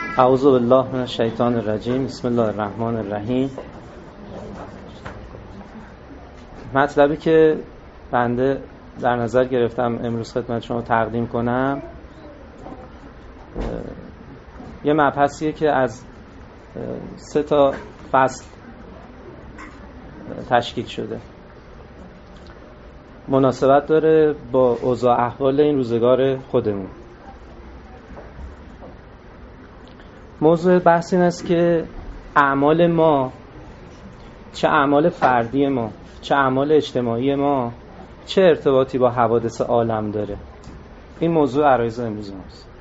اعوذ بالله من الشیطان الرجیم. بسم الله الرحمن الرحیم. مطلبی که بنده در نظر گرفتم امروز خدمت شما تقدیم کنم یه مبحثیه که از 3 تا فصل تشکیل شده، مناسبت داره با اوضاع احوال این روزگار خودمون. موضوع بحث این است که اعمال ما، چه اعمال فردی ما چه اعمال اجتماعی ما، چه ارتباطی با حوادث عالم داره. این موضوع عرایض امروز ماست.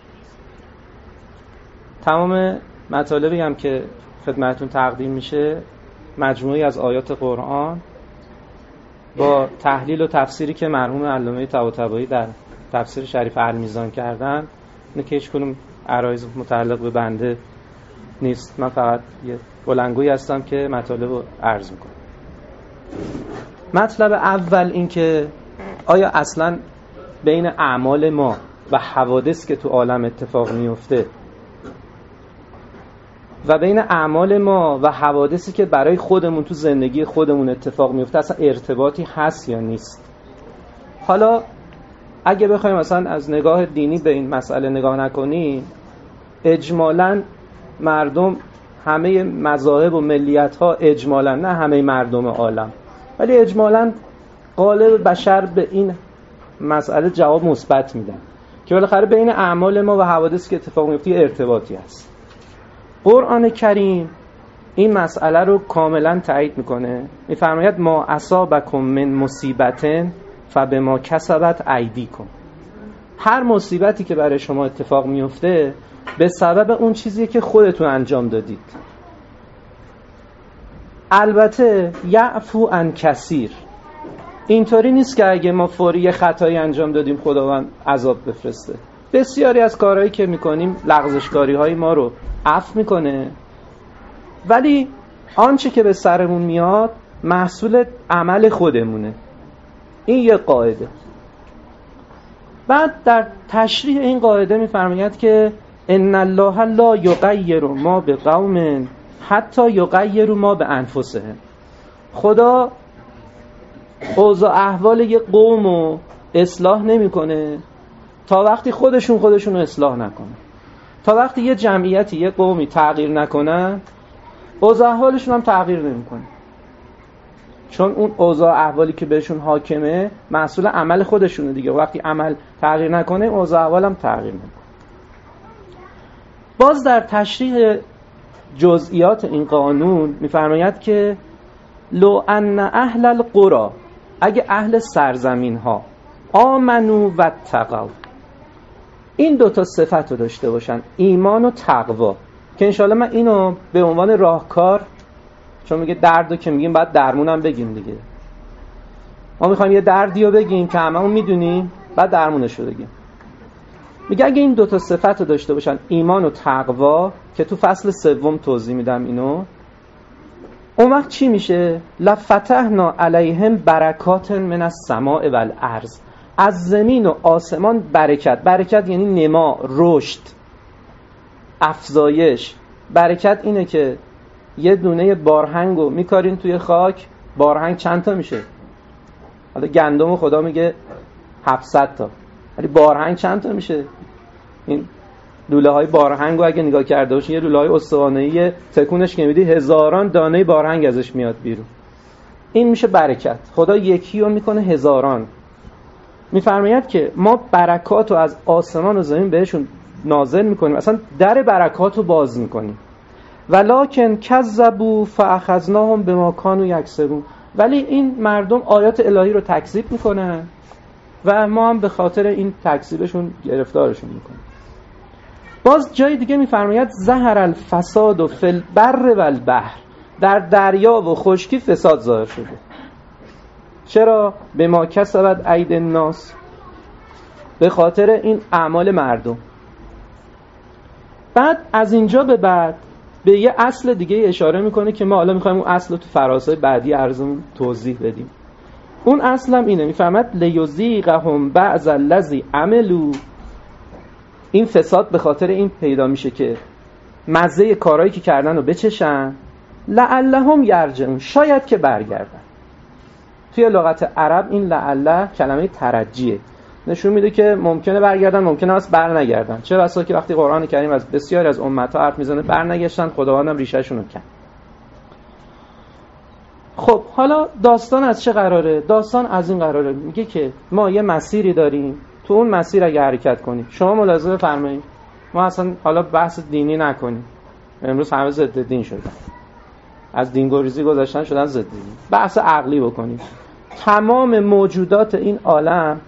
تمام مطالبی هم که خدمتتون تقدیم میشه مجموعی از آیات قرآن با تحلیل و تفسیری که مرحوم علامه طباطبایی در تفسیر شریف المیزان کردن. اینه که هیچ کنون عرایض متعلق به بنده نیست، من فقط یه بلندگویی هستم که مطالب رو عرض میکنم. مطلب اول این که آیا اصلا بین اعمال ما و حوادث که تو عالم اتفاق میفته و بین اعمال ما و حوادثی که برای خودمون تو زندگی خودمون اتفاق میفته اصلا ارتباطی هست یا نیست؟ حالا اگه بخوایم مثلا از نگاه دینی به این مسئله نگاه نکنیم، اجمالاً مردم، همه مذاهب و ملیت‌ها اجمالاً، نه همه مردم عالم، ولی اجمالاً غالب بشر به این مسئله جواب مثبت میدن که بالاخره بین اعمال ما و حوادثی که اتفاق میفته ارتباطی هست. قرآن کریم این مسئله رو کاملا تایید میکنه، میفرماید ما اصابکم من مصیبتن فبما کسبت ایدیکم. هر مصیبتی که برای شما اتفاق میفته به سبب اون چیزیه که خودتون انجام دادید. البته یعفو عن کثیر، اینطوری نیست که اگه ما فوری خطایی انجام دادیم خداوند عذاب بفرسته. بسیاری از کارهایی که میکنیم، لغزشکاری های ما رو عفو میکنه، ولی آنچه که به سرمون میاد محصول عمل خودمونه. این یه قاعده. بعد در تشریح این قاعده میفرماید که ان الله لا یغیر ما بقوم حتی یغیروا ما بانفسهم. خدا اوضاع احوال یه قوم رو اصلاح نمیکنه تا وقتی خودشون رو اصلاح نکنه. تا وقتی یه جمعیتی، یه قومی تغییر نکنن، اوضاع احوالشون هم تغییر نمیکنه، چون اون اوضاع احوالی که بهشون حاکمه محصول عمل خودشونه دیگه. وقتی عمل تغییر نکنه اوضاع احوال هم تغییر نمیکنه. باز در تشریح جزئیات این قانون میفرماید که لو ان اهل القرى، اگه اهل سرزمین ها آمنو و تقوا، این 2 تا صفت رو داشته باشن، ایمان و تقوا، که انشالله من اینو به عنوان راهکار، چون میگه دردو که میگیم باید درمونم بگیم دیگه، ما میخوایم یه دردی رو بگیم که هممون میدونیم، بعد درمونش رو بگیم. میگه اگه این 2 تا صفت رو داشته باشن، ایمان و تقوا، که تو فصل 3 توضیح میدم اینو، اون وقت چی میشه؟ لفتحنا علیهم برکات من السماء والارض، از زمین و آسمان برکت یعنی نما، رشد، افزایش. برکت اینه که یه دونه بارهنگو میکارین توی خاک، بارهنگ چند تا میشه؟ حالا گندم خدا میگه 700 تا، ولی بارهنگ چند تا میشه؟ این لوله های بارهنگو اگه نگاه کرده باشین، یه لوله های استوانه‌ای تکونش که میدی هزاران دانه بارهنگ ازش میاد بیرون. این میشه برکت. خدا یکی رو میکنه هزاران. میفرماید که ما برکات رو از آسمان و زمین بهشون نازل میکنیم، اصلا در برکات رو باز میکنیم. ولکن کذبوا فاخذناهم بما كانوا یکسبون، ولی این مردم آیات الهی رو تکذیب میکنن و ما هم به خاطر این تکذیبشون گرفتارشون میکنیم. باز جای دیگه میفرماید ظهر الفساد فی البر والبحر، در دریا و خشکی فساد ظاهر شده. چرا؟ بما کسبت ایدی الناس، به خاطر این اعمال مردم. بعد از اینجا به بعد به یه اصل دیگه اشاره میکنه که ما حالا میخوایم اون اصل رو تو فراسای بعدی عرضمون توضیح بدیم. اون اصلم اینه، میفهمد لیذیقهم بعض الذی عملوا. این فساد به خاطر این پیدا میشه که مزه کارهایی که کردن رو بچشن، لعلهم یرجعون، شاید که برگردن. توی لغت عرب این لعله کلمه ترجیه، نشون میده که ممکنه برگردن، ممکنه است بر نگردن. چه بسا که وقتی قرآن کریم از بسیاری از امت‌ها حرف میزنه برنگشتن، خداوندم ریشه‌شون رو کند. خب حالا داستان از چه قراره؟ داستان از این قراره، میگه که ما یه مسیری داریم، تو اون مسیر اگه حرکت کنیم، شما ملاحظه بفرمایید ما اصلا حالا بحث دینی نکنیم، امروز همه ضد دین شدن، از دین گریزی گذاشتن شدن ضد دین، بحث عقلی بکنیم. تمام موجودات این عالم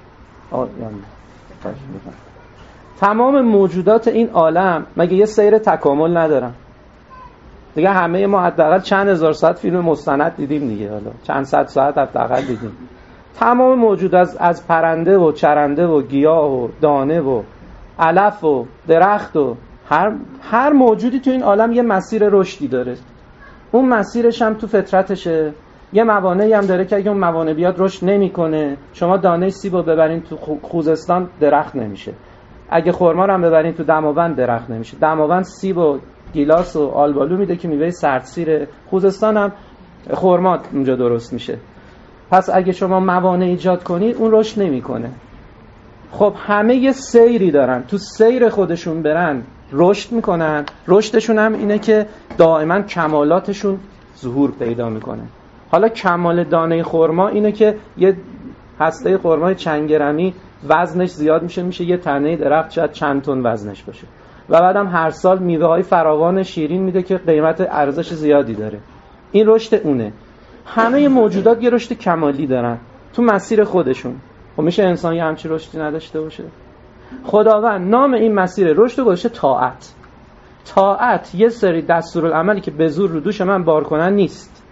تمام موجودات این عالم مگه یه سیر تکامل ندارن؟ دیگه همه ما حداقل چند هزار ساعت فیلم مستند دیدیم دیگه، حالا چند صد ساعت حداقل دیدیم. تمام موجود از پرنده و چرنده و گیاه و دانه و علف و درخت و هر موجودی تو این عالم یه مسیر رشدی داره. اون مسیرش هم تو فطرتشه. یه موانعی هم داره که اگه اون موانع بیاد رشد نمیکنه. شما دانه سیب رو ببرین تو خوزستان درخت نمیشه. اگه خرما رو هم ببرین تو دماوند درخت نمیشه. دماوند سیب و گیلاس و آلبالو میده که میوه سردسیره. خوزستان هم خرما اونجا درست میشه. پس اگه شما موانع ایجاد کنید اون رشد نمیکنه. خب همه یه سیری دارن، تو سیر خودشون برن رشد میکنن. رشدشون هم اینه که دائما کمالاتشون ظهور پیدا میکنه. حالا کمال دانه خرما اینه که یه هسته خرمای چند گرمی وزنش زیاد میشه یه تنه درخت شاید چند تن وزنش باشه و بعدم هر سال میوه های فراوان شیرین میده که قیمت ارزش زیادی داره. این رشد اونه. همه موجودات یه رشد کمالی دارن تو مسیر خودشون. خب میشه انسان یه همچین رشدی نداشته باشه؟ خداوند نام این مسیر رشد رو گذاشته طاعت. طاعت یه سری دستورالعملی که به زور رو دوش من بار کنن نیست.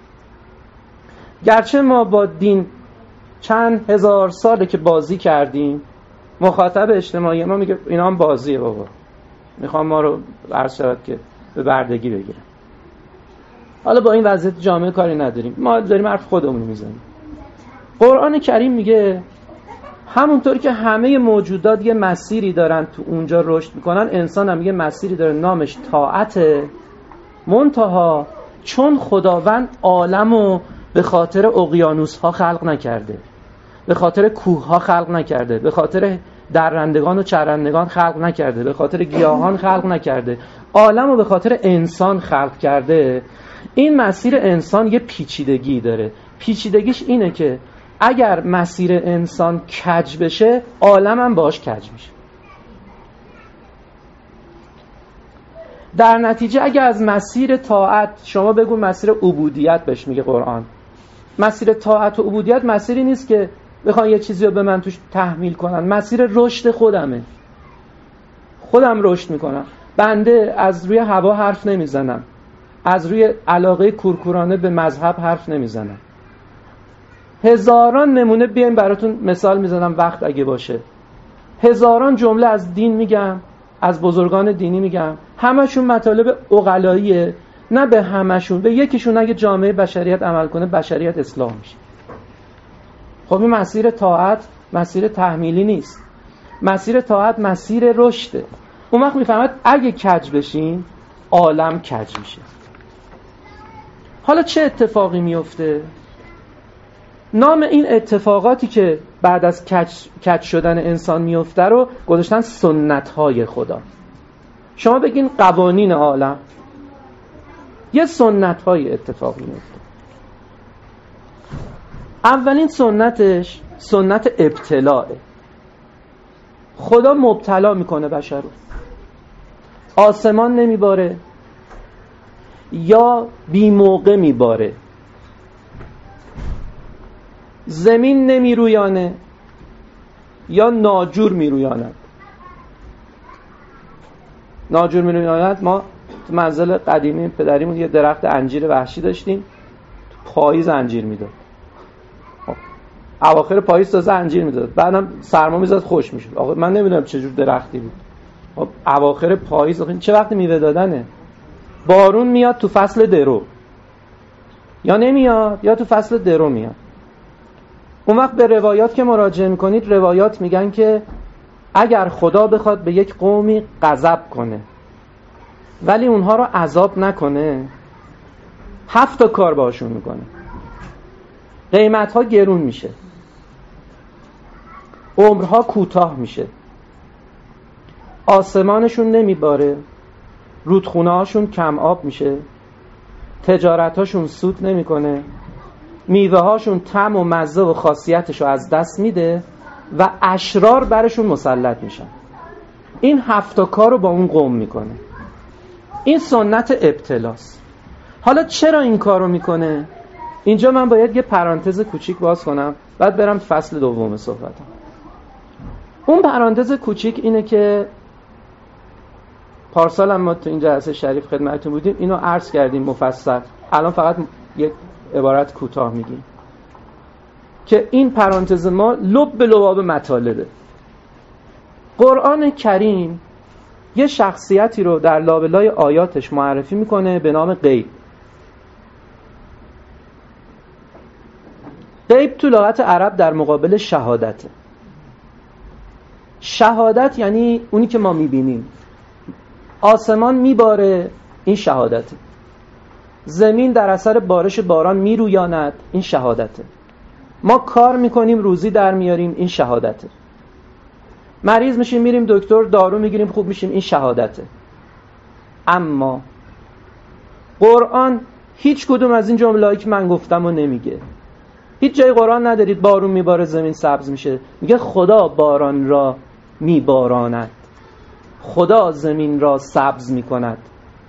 گرچه ما با دین چند هزار ساله که بازی کردیم، مخاطب اجتماعی ما میگه اینا هم بازیه بابا، میخوام ما رو عرض شود که به بردگی بگیرن. حالا با این وضعیت جامعه کاری نداریم، ما داریم حرف خودمون میزنیم. قرآن کریم میگه همونطور که همه موجودات یه مسیری دارن تو اونجا رشد میکنن، انسان هم یه مسیری داره نامش طاعته. منتها چون خداوند عالمو به خاطر اقیانوس ها خلق نکرده، به خاطر کوه ها خلق نکرده، به خاطر درندگان و چرندگان خلق نکرده، به خاطر گیاهان خلق نکرده، عالمو به خاطر انسان خلق کرده. این مسیر انسان یه پیچیدگی داره. پیچیدگیش اینه که اگر مسیر انسان کج بشه، عالم هم باش کج میشه. در نتیجه اگر از مسیر طاعت شما بگو مسیر عبودیت بهش میگه قرآن، مسیر طاعت و عبودیت مسیری نیست که بخوان یه چیزی رو به من توش تحمیل کنن. مسیر رشد خودمه. خودم رشد میکنم. بنده از روی هوا حرف نمیزنم، از روی علاقه کورکورانه به مذهب حرف نمیزنم. هزاران نمونه بیایم براتون مثال میزنم وقت اگه باشه. هزاران جمله از دین میگم، از بزرگان دینی میگم، همشون مطالب عقلاییه. نه به همشون، به یکیشون اگه جامعه بشریت عمل کنه بشریت اصلاح میشه. خب این مسیر طاعت مسیر تحمیلی نیست. مسیر طاعت مسیر رشده. اون وقت میفهمد اگه کج بشین عالم کج میشه. حالا چه اتفاقی میفته؟ نام این اتفاقاتی که بعد از کج شدن انسان میفته رو گذاشتن سنت‌های خدا. شما بگین قوانین عالم، یه سنت‌های اتفاق میفته. اولین سنتش سنت ابتلاءه. خدا مبتلا میکنه بشر رو. آسمان نمیباره یا بی موقع میباره، زمین نمیرویانه یا ناجور میرویاند. ناجور میرویاند. ما تو منزل قدیمی پدریمون یه درخت انجیر وحشی داشتیم، تو پاییز انجیر میداد. اواخر پاییز تازه انجیر میداد، بعدم سرما میزد خوش میشد. آقا من نمیدونم چه جور درختی بود. اواخر پاییز چه وقت میوه دادنه؟ بارون میاد تو فصل درو یا نمیاد یا تو فصل درو میاد. اون وقت به روایات که مراجعه میکنید، روایات میگن که اگر خدا بخواد به یک قومی غضب کنه ولی اونها رو عذاب نکنه، 7 تا کار باشون میکنه. قیمت ها گرون میشه، عمرها کوتاه میشه، آسمانشون نمیباره، رودخونه هاشون کم آب میشه، تجارت هاشون سود نمیکنه، میوه هاشون طعم و مزه و خاصیتشو از دست میده و اشرار برشون مسلط میشن. این 7 تا کار رو با اون قوم میکنه. این سنت ابتلاست. حالا چرا این کار رو میکنه؟ اینجا من باید یه پرانتز کوچیک باز کنم، بعد برم فصل دوم صحبتم. اون پرانتز کوچیک اینه که پارسال هم ما تو این جلسه شریف خدمتتون بودیم، اینو عرض کردیم مفصل. الان فقط یک عبارت کوتاه میگیم که این پرانتز ما لب به لباب مطالبه. قرآن کریم یه شخصیتی رو در لابلای آیاتش معرفی میکنه به نام غیب. غیب تو لغت عرب در مقابل شهادته. شهادت یعنی اونی که ما میبینیم. آسمان میباره، این شهادته. زمین در اثر بارش باران میرویاند، این شهادته. ما کار میکنیم روزی در میاریم، این شهادته. مریض میشیم میریم دکتر دارو میگیریم خوب میشیم، این شهادته. اما قرآن هیچ کدوم از این جمله‌ای که من گفتم رو نمیگه. هیچ جای قرآن ندارید بارون میباره زمین سبز میشه. میگه خدا باران را میباراند، خدا زمین را سبز میکند.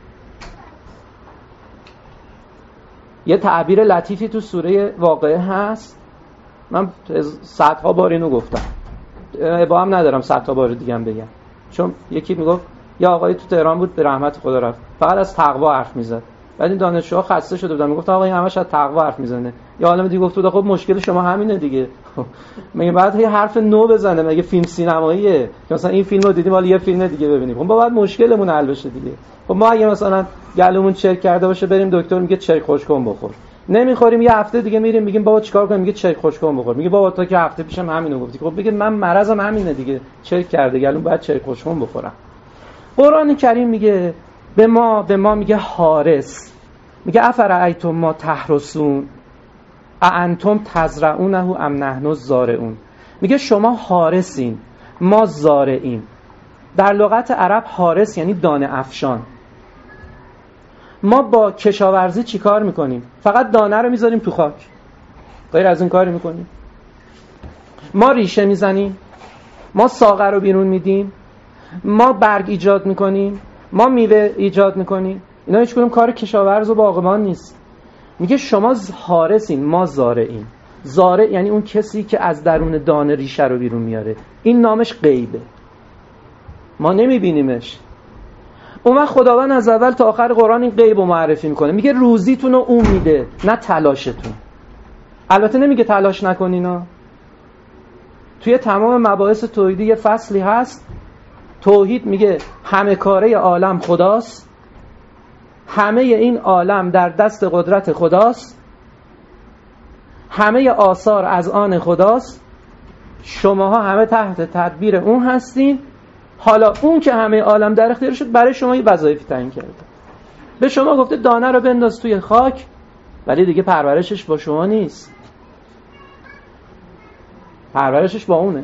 یه تعبیر لطیفی تو سوره واقعه هست، من صدها بار اینو گفتم، ابا هم ندارم صدها بار دیگه هم بگم، چون یکی میگفت یا آقای تو تهران بود به رحمت خدا رفت، فقط از تقوا حرف میزد. بعد این دانشجوها خسته شده بودن، میگفتن آقا این همش از تقوا حرف میزنه. یا عالم دیگه گفت خب مشکل شما همینه دیگه. مگه بعد یه حرف نو بزنه؟ مگه فیلم سینماییه که مثلا این فیلم رو دیدیم حالا یه فیلم دیگه ببینیم؟ خب بعد مشکلمون حل بشه دیگه. خب ما اگه مثلا گلومون چرک کرده باشه بریم دکتر میگه چرک خوشکن بخور، نمیخوریم، یه هفته دیگه میریم میگیم بابا چیکار کنیم، میگه چرک خوشکن بخور. میگه بابا تو که هفته پیشم همینو گفتی. خب بگه من مرضم همینه دیگه، چرک کرده گلوم، باید چرک خوشکن بخورم. قرآن کریم میگه به ما میگه حارس، میگه افرأیتم ما تحرسون اانتم تزرعونه ام نحن الزارعون. میگه شما حارسین، ما زارعیم. در لغت عرب حارس یعنی دانه افشان. ما با کشاورزی چی کار میکنیم؟ فقط دانه رو میذاریم تو خاک، غیر از این کاری میکنیم؟ ما ریشه میزنیم، ما ساقه رو بیرون میدیم، ما برگ ایجاد میکنیم، ما میوه ایجاد میکنیم. اینا هیچ کدوم کار کشاورز و باغبان نیست. میگه شما حارسین، ما زارعیم. زارع یعنی اون کسی که از درون دانه ریشه رو بیرون میاره. این نامش غیبه، ما نمیبینیمش. اون وقت خداوند از اول تا آخر قرآن این غیب رو معرفی میکنه. میگه روزیتون رو اون میده، نه تلاشتون. البته نمیگه تلاش نکنینا. توی تمام مباحث توحیدی یه فصلی هست، توحید میگه همه کاره عالم خداست، همه این عالم در دست قدرت خداست، همه آثار از آن خداست، شماها همه تحت تدبیر اون هستین. حالا اون که همه عالم در اختیار شد برای شما یه وظایفی تعیین کرده. به شما گفته دانه رو بنداز توی خاک، ولی دیگه پرورشش با شما نیست، پرورشش با اونه.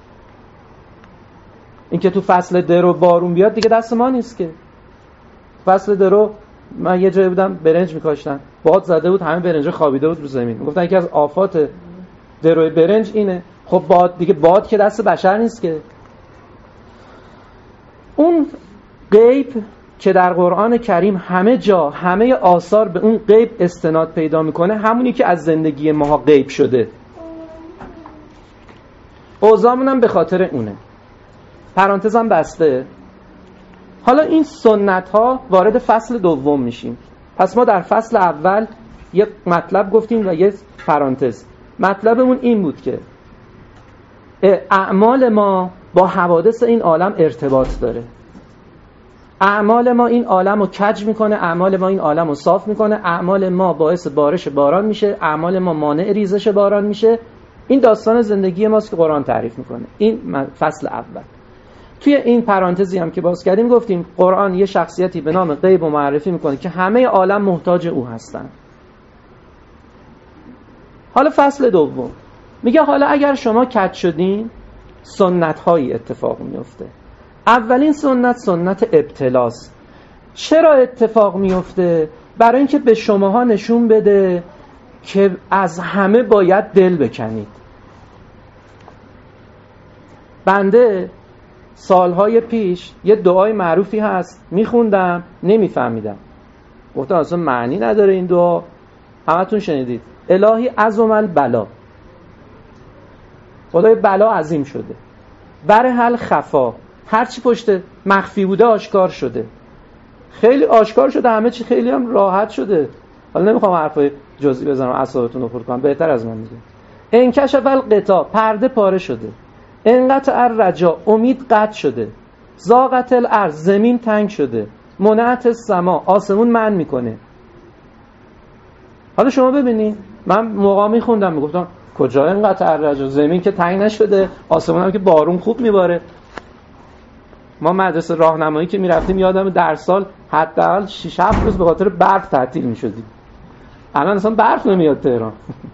این که تو فصل درو بارون بیاد دیگه دست ما نیست که. فصل درو من یه جایی بودم برنج میکاشتن، باد زده بود، همه برنج خوابیده بود رو زمین. گفتن یکی از آفات دروی برنج اینه. خب باد دیگه، باد که دست بشر نیست که. اون غیب که در قرآن کریم همه جا همه آثار به اون غیب استناد پیدا میکنه، همونی که از زندگی ما غیب شده. اوضاعمون هم به خاطر اونه. پرانتزم بسته. حالا این سنت ها وارد فصل دوم میشیم. پس ما در فصل اول یه مطلب گفتیم و یه پرانتز. مطلبمون این بود که اعمال ما با حوادث این عالم ارتباط داره. اعمال ما این عالم رو کج میکنه، اعمال ما این عالم رو صاف میکنه، اعمال ما باعث بارش باران میشه، اعمال ما مانع ریزش باران میشه. این داستان زندگی ماست که قرآن تعریف میکنه. این فصل اول. توی این پرانتزی هم که باز کردیم گفتیم قرآن یه شخصیتی به نام غیب رو معرفی میکنه که همه عالم محتاج او هستن. حالا فصل دوم میگه حالا اگر شما کج شدین سنت هایی اتفاق میفته. اولین سنت ابتلاست. چرا اتفاق میفته؟ برای اینکه به شماها نشون بده که از همه باید دل بکنید. بنده سالهای پیش یه دعای معروفی هست میخوندم نمیفهمیدم، گفتم اصلا معنی نداره این دعا، همتون شنیدید. الهی عظم البلا، خدای بلا عظیم شده، بر حل خفا، هرچی پشت مخفی بوده آشکار شده. خیلی آشکار شده همه چی، خیلی هم راحت شده. حالا نمیخوام حرفای جزئی بزنم اعصابتون رو خورد کنم، بهتر از من میگه. انکشف الغطا، پرده پاره شده. انقطع الرجا، امید قطع شده. ضاقت الارض، زمین تنگ شده. منعت السما، آسمون منع میکنه. حالا شما ببینید، من موقع میخوندم میگفتم کجا انقطع الرجا، زمین که تنگ نشده، آسمون هم که بارون خوب میباره. ما مدرسه راهنمایی که میرفتیم یادم در سال حداقل 6-7 روز به خاطر برف تعطیل میشدیم. الان اصلا برف نمیاد تهران.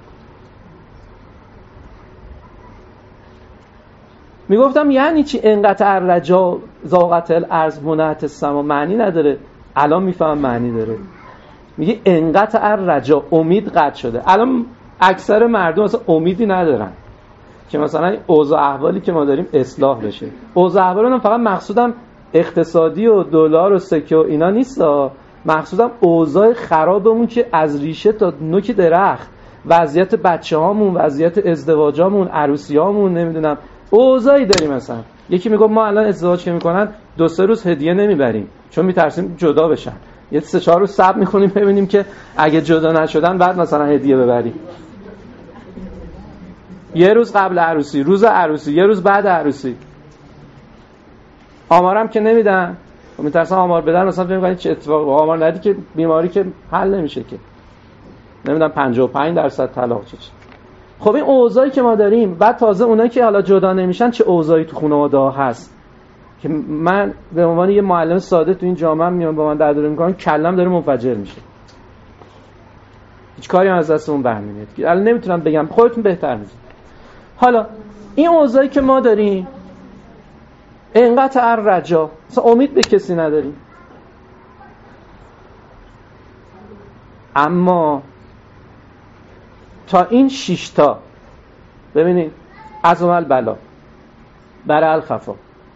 میگفتم یعنی چی انقطع الرجا ضاقت الارض منعت السما؟ معنی نداره. الان میفهم معنی داره. میگه انقطع الرجا، امید قطع شده. الان اکثر مردم اصلا امیدی ندارن که مثلا اوضاع احوالی که ما داریم اصلاح بشه. اوضاع احوالم فقط مقصودم اقتصادی و دلار و سکه و اینا نیست، مقصودم اوضاع خرابمون که از ریشه تا نوک درخت، وضعیت بچه‌هامون، وضعیت ازدواجامون، عروسیامون، نمیدونم اوضاعی داریم. مثلا یکی میگه ما الان ازدواج که میکنن 2-3 روز هدیه نمیبریم چون میترسیم جدا بشن، یه 3-4 روز صبر میکنیم ببینیم که اگه جدا نشدن بعد مثلا هدیه ببریم. یه روز قبل عروسی، روز عروسی، یه روز بعد عروسی. آمارم که نمیدن، میترسن آمار بدن مثلا فکر می‌کنید چه اتفاقی، آمار ندی که بیماری که حل نمیشه که. نمیدونم 55% طلاق چه. خب این اوضاعی که ما داریم، بعد تازه اونایی که حالا جدا نمیشن چه اوضاعی تو خانواده ها هست که من به عنوان یه معلم ساده تو این جامعه میام با من دردسر میکنم، کلم داره منفجر میشه. هیچ کاری هم از دست اون برنمیاد. الان نمیتونم بگم، خودتون بهتر میدونید. حالا این اوضاعی که ما داریم انقطع الرجا، مثلا امید به کسی نداریم. اما تا این 6 تا ببینید، عظم البلا، بر الخفا،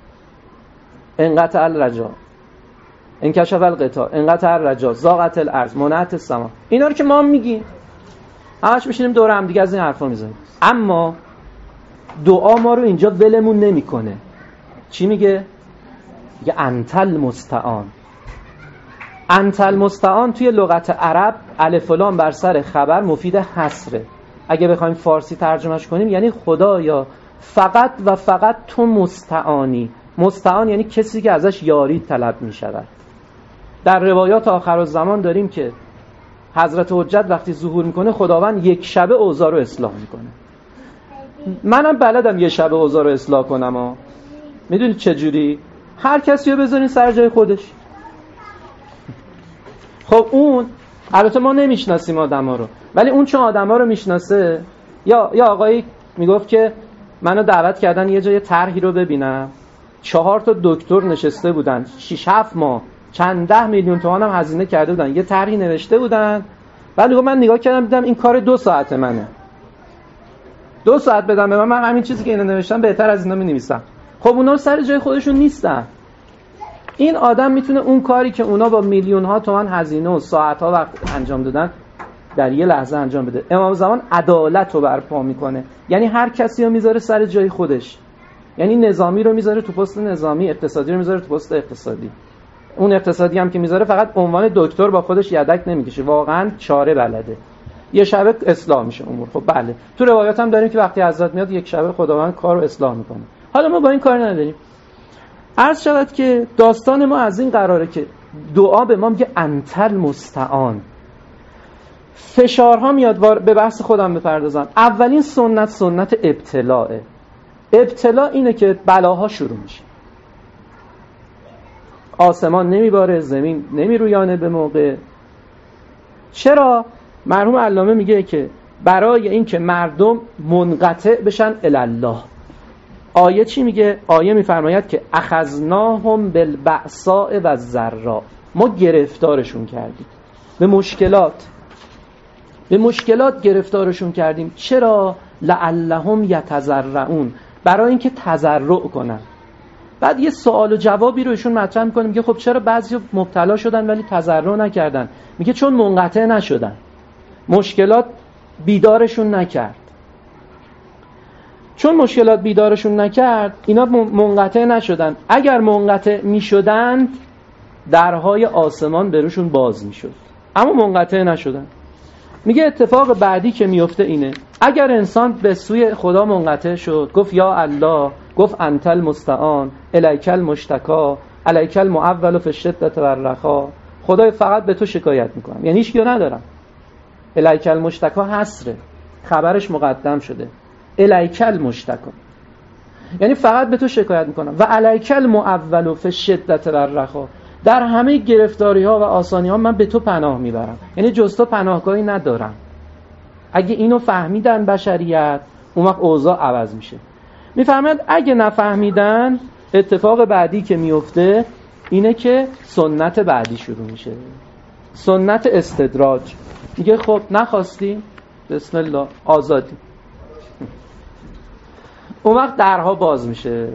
انقطع الرجا، انکشف الغطا، انقطع الرجا، ضاقت الارض، منعت السما، اینا رو که ما میگیم همش میشینیم دور هم دیگه از این حرفا میزنیم. اما دعا ما رو اینجا ولمون نمیکنه. چی میگه؟ میگه انت المستعان. انت المستعان توی لغت عرب الف و لام بر سر خبر مفید حصره. اگه بخوایم فارسی ترجمهش کنیم یعنی خدایا فقط و فقط تو مستعانی. مستعان یعنی کسی که ازش یاری طلب میشود. در روایات آخرالزمان داریم که حضرت حجت وقتی ظهور میکنه خداوند یک شبه اوضاع رو اصلاح میکنه. منم بلدم یه شبه اوضاع رو اصلاح کنم. میدونید چجوری؟ هر کسی رو بذارین سر جای خودش. خب اون البته ما نمیشناسیم آدما رو، ولی اون چون آدما رو میشناسه. یا آقایی میگفت که منو دعوت کردن یه جای طرحی رو ببینم، 4 تا دکتر نشسته بودن، 6-7 ماه چند 10 میلیون تومان هم هزینه کرده بودن، یه طرحی نوشته بودن. بعد میگم من نگاه کردم دیدم این کار 2 ساعت منه. 2 ساعت بدم به من همین چیزی که اینا نوشتم بهتر از اینا می‌نویسم. خب اونا سر جای خودشون نیستن. این آدم میتونه اون کاری که اونا با میلیون ها تومان هزینه و ساعت ها وقت انجام دادن در یه لحظه انجام بده. امام زمان عدالت رو برپا میکنه، یعنی هر کسی رو میذاره سر جای خودش. یعنی نظامی رو میذاره تو پست نظامی، اقتصادی رو میذاره تو پست اقتصادی. اون اقتصادی هم که میذاره فقط عنوان دکتر با خودش یدک نمیکشه، واقعا چاره بلده. یه شبه اصلاح میشه امور. خب بله، تو روایات هم داریم که وقتی حضرت میاد یک شبه خداوند کار رو اصلاح میکنه. حالا ما با این کار نداریم. عرض شود که داستان ما از این قراره که دعا به ما میگه انت المستعان. فشارها میاد. به بحث خودم بپردازم. اولین سنت ابتلاءه. ابتلا اینه که بلاها شروع میشه. آسمان نمیباره، زمین نمیرویانه به موقع. چرا؟ مرحوم علامه میگه که برای اینکه مردم منقطع بشن الله. آیه چی میگه؟ آیه میفرماید که اخذناهم بالبأساء والضراء، ما گرفتارشون کردیم به مشکلات گرفتارشون کردیم. چرا؟ لعلهم یتضرعون، برای اینکه تضرع کنن. بعد یه سوال و جوابی رو ایشون مطرح میکنه، میگه خب چرا بعضی مبتلا شدن ولی تضرع نکردن؟ میگه چون منقطع نشدن، مشکلات بیدارشون نکرد. چون مشکلات بیدارشون نکرد اینا منقطع نشدن. اگر منقطع میشدن درهای آسمان بروشون باز میشد، اما منقطع نشدن. میگه اتفاق بعدی که میفته اینه، اگر انسان به سوی خدا منقطع شد، گفت یا الله، گفت انت المستعان الیک المشتکا الیک المعول فی الشدة والرخا، خدای فقط به تو شکایت میکنم، یعنی هیچ کیو ندارم. الیک المشتکا حصره، خبرش مقدم شده، الیک المشتکا یعنی فقط به تو شکایت میکنم. و الیک المعول فی الشدة والرخا، در همه گرفتاری ها و آسانی ها من به تو پناه میبرم، یعنی جز تو پناهگاهی ندارم. اگه اینو فهمیدن بشریت، اون وقت اوضاع عوض میشه. میفهمد اگه نفهمیدن، اتفاق بعدی که میفته اینه که سنت بعدی شروع میشه، سنت استدراج. میگه خب نخواستی، بسم الله آزادی. اون وقت درها باز میشه،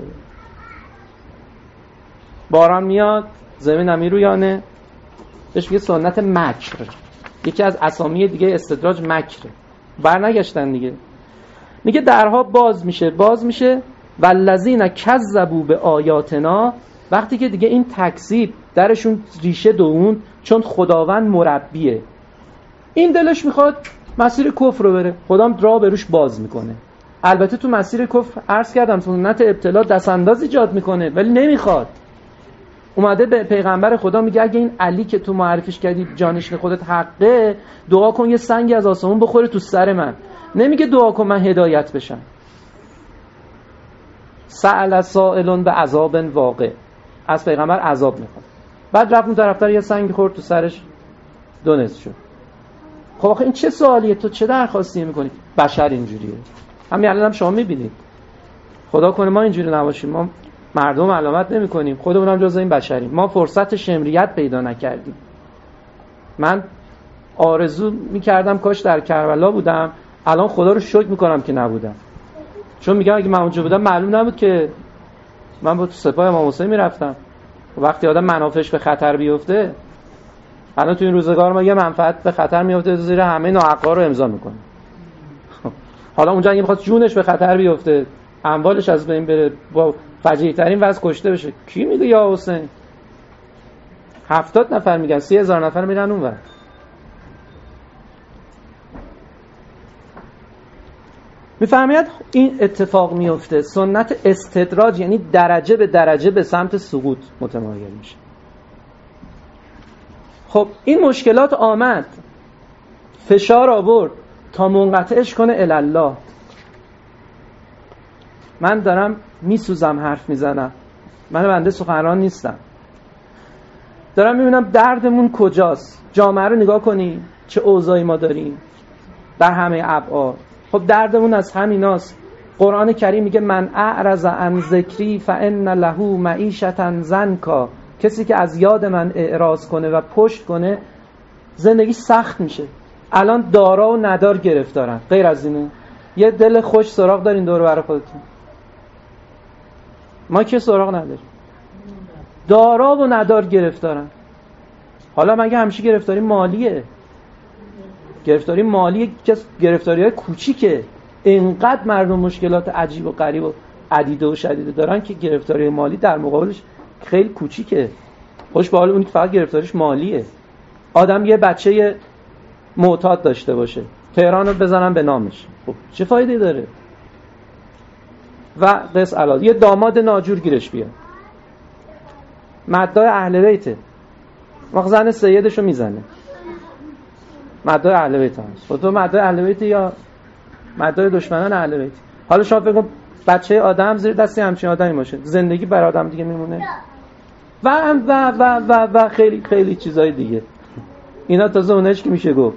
باران میاد، زمین هم میرویانه. بهش میگه سنت مکر. یکی از اسامی دیگه استدراج مکره. برنگشتن دیگه. میگه درها باز میشه والذین کذبوا به آیاتنا، وقتی که دیگه این تکذیب درشون ریشه دووند، چون خداوند مربیه، این دلش میخواد مسیر کفر رو بره، خدام راه بروش باز میکنه. البته تو مسیر کفر عرض کردم سنت ابتلا دست انداز ایجاد میکنه، ولی نمیخواد. اومده به پیغمبر خدا میگه اگه این علی که تو معرفیش کردی جانشین خودت حقه، دعا کن یه سنگی از آسمون بخوره تو سر من. نمیگه دعا کن من هدایت بشم. سأل سائل به عذاب واقع، از پیغمبر عذاب میخواد. بعد رفت اون طرفتر یه سنگ خورد تو سرش، دو نصف شد. خب آخه این چه سوالیه؟ تو چه درخواستی میکنی؟ بشر اینجوریه. همین الان هم شما میبینید. خدا کنه ما اینجوری نباشیم، ما مردم علامت نمی کنیم، خودمون هم جزء این بشریم. ما فرصت شمریت پیدا نکردیم. من آرزو میکردم کاش در کربلا بودم، الان خدا رو شکر میکنم که نبودم. چون میگم اگه من اونجا بودم معلوم نبود که من با تو سپاه امام حسین میرفتم. وقتی آدم منافعش به خطر بیفته، الان تو این روزگار ما یه منفعت به خطر میفته، زیر همه ناحقا رو امضا میکنه. حالا اونجا اگه میخواد جونش به خطر بیفته، اموالش از بین بره، با فجیع ترین وضع کشته بشه، کی میگه یا حسین؟ 70 نفر میگن، 30,000 نفر میرن اونور. میفهمید این اتفاق میفته. سنت استدراج یعنی درجه به درجه به سمت سقوط متمایل میشه. خب این مشکلات آمد، فشار آورد تا منقطعش کنه الله. من دارم میسوزم، حرف میزنم، من بنده سخنران نیستم، دارم میبینم دردمون کجاست. جامعه رو نگاه کنی چه اوضاعی ما داریم در همه ابعاد. خب دردمون از همیناست. قرآن کریم میگه من اعرض عن ذکری فان له معیشة ضنکا، کسی که از یاد من اعراض کنه و پشت کنه زندگی سخت میشه. الان دارا و ندار گرفتارن، غیر از اینه یه دل خوش سراغ دارین دور و بر خودتون؟ ما که سراغ نداریم. دارا و ندار گرفتارن. حالا مگه همیشه گرفتاری مالیه؟ گرفتاری مالی که گرفتاری‌های کوچیکه. اینقدر مردم مشکلات عجیب و غریب و عدیده و شدیده دارن که گرفتاری مالی در مقابلش خیلی کوچیکه. خوش به حال اونی که فقط گرفتاریش مالیه. آدم یه بچه معتاد داشته باشه، تهران رو بزنن به نامش، خب چه فایده داره؟ و قص علاوه یه داماد ناجور گیرش بیاد، مدعای اهل بیته، وقت زن سیدشو میزنه، مدعای اهل بیت هست. خب تو مدعای اهل بیت یا مدعای دشمنان اهل بیت؟ حالا شما فکر کن بچه آدم زیر دستی همچین آدمی باشه، زندگی بر آدم دیگه میمونه؟ و خیلی خیلی چیزای دیگه. اینا تازه اونش که میشه گفت.